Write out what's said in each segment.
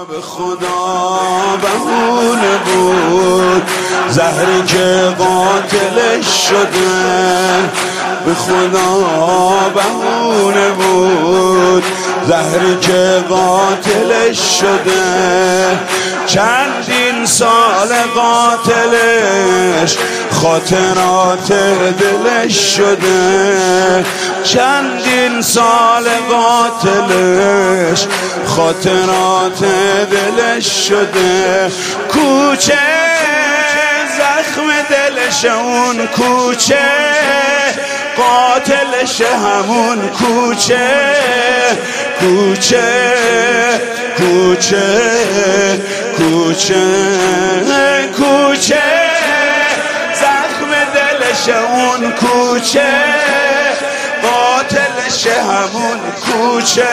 به خدا بهونه بود زهری که قاتلش شده، به خدا بهونه بود زهری که قاتلش شده. چندین سال قاتلش خاطرات دلش شده، چندین سال قاتلش خاطرات دلش شده. کوچه زخم دلش اون کوچه، قاتلش همون کوچه. کوچه کوچه کوچه کوچه زخم دلش اون کوچه، قاتلش همون کوچه.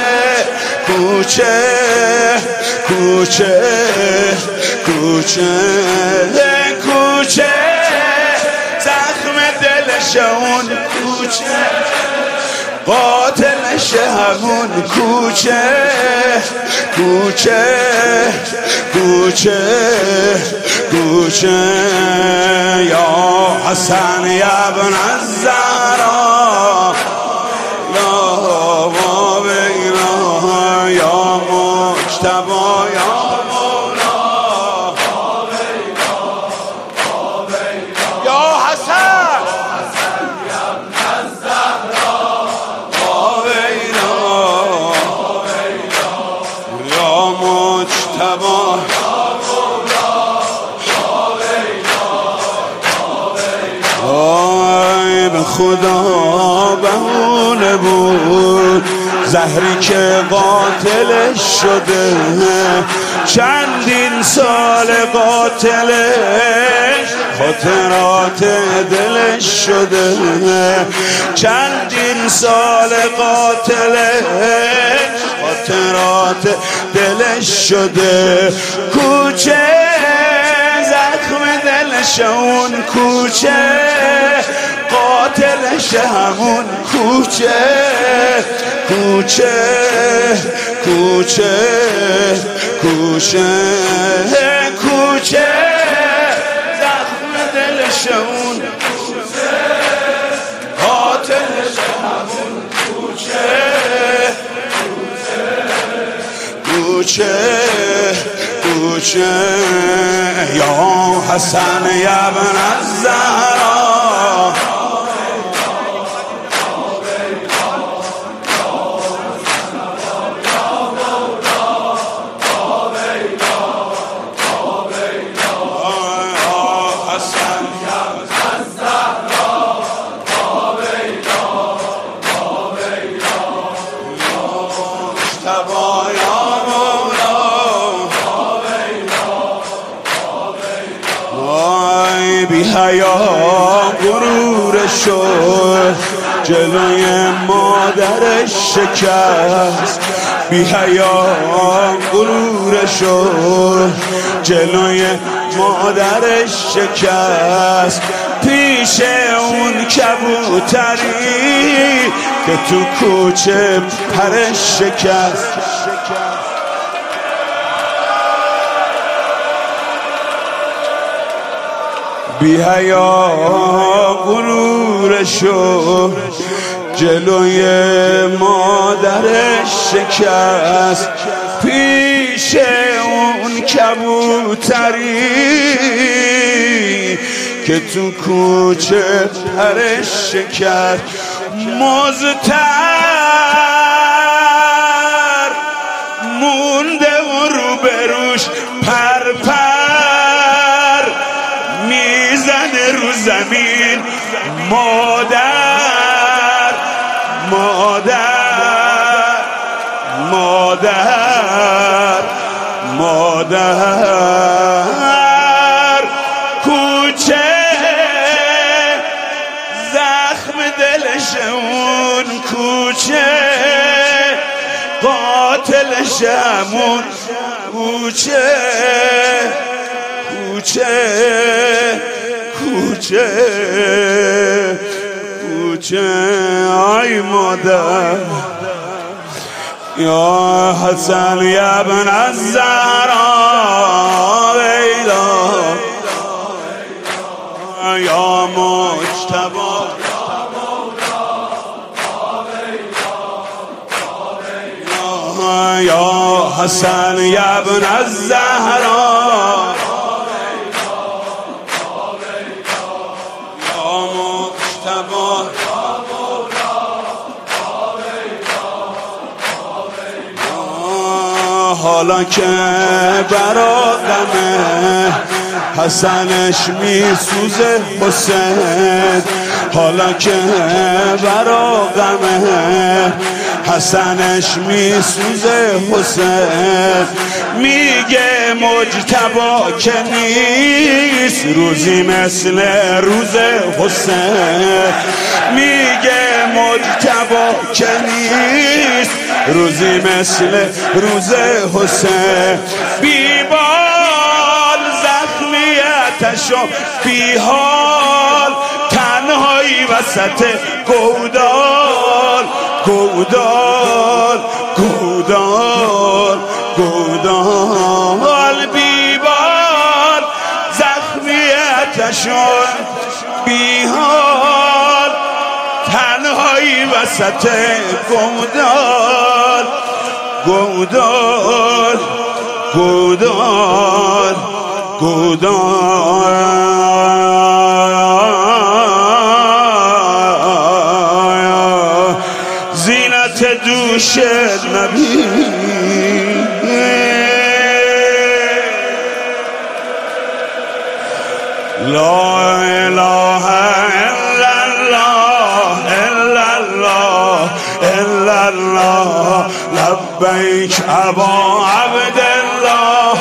کوچه کوچه کوچه کوچه زخم دلش اون کوچه، قاتلش همون کوچه. کوچه کوچه کوچه یا حسن یا ابن الزهرا، یا بینا یا مجتبی یا مولا، یا حسن یا ابن الزهرا، یا مجتبی به خدا بهونه بود زهری که قاتلش شده، چندین سال قاتلش خاطرات دلش شده، چندین سال قاتلش خاطرات دلش شده. کوچه زخم دلش اون کوچه، قاتلش همون کوچه. کوچه کوچه کوچه کوچه زخم دلش اون کوچه، قاتلش همون کوچه. کوچه کوچه یا حسن یا ابن الزهرا، بی حیا غرورشو جلوی مادرش شکست، بی حیا غرورشو جلوی مادرش شکست. پیش اون کبوتری که تو کوچه پرش شکست، بی حیا غرورشو جلوی مادرش شکست. پیش اون کبوتری که تو کوچه پرش شکست. مزتر مونده و روبروش پرپر میزنه رو زمین. مادر مادر مادر مادر. کوچه زخم دلش اون کوچه، قاتلش همون کوچه. کوچه کوچه کوچه آی مادر یا حسن یا ابن الزهرا ویلا یا مجتبی یا حسن یا ابن الزهرا یا مجتبی حالا که برا غم حسنش میسوزه حسین، حالا که برا غم حسنش میسوزه حسین، میگه مجتبی که نیست روزی مثل روز حسین، میگه مجتبی که نیست روزی مثل روز حسین، بیبال زخمیتشو بیحال تنهایی وسط گودال گودال گودال گودال، بیبال زخمیتشو بیحال تنهایی وسط گودال گودال گودال گودال. زینت دوش نبی لا اله الا الله الا الله الا الله لبیک ابا عبدالله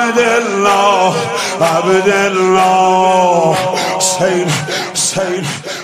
عبدالله عبدالله. حسین حسین